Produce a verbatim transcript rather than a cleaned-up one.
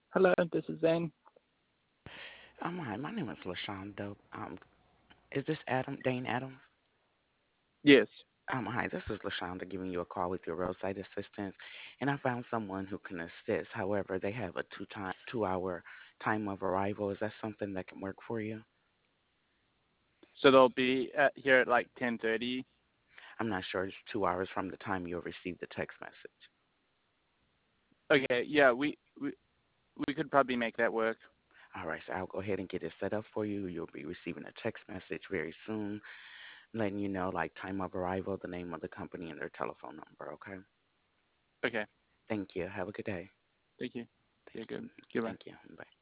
Hello, this is Zane. Um, hi, my name is LaShonda. Um, is this Adam, Dane Adams? Yes. Um, hi, this is LaShonda giving you a call with your roadside assistance, and I found someone who can assist. However, they have a two time, two hour time of arrival. Is that something that can work for you? So they'll be at, here at like ten thirty. I'm not sure. It's two hours from the time you'll receive the text message. Okay, yeah, we, we we could probably make that work. All right, so I'll go ahead and get it set up for you. You'll be receiving a text message very soon, letting you know like time of arrival, the name of the company, and their telephone number. Okay. Okay, Thank you. Have a good day. thank you. Thank Yeah, you. good. Goodbye. Thank you. Bye.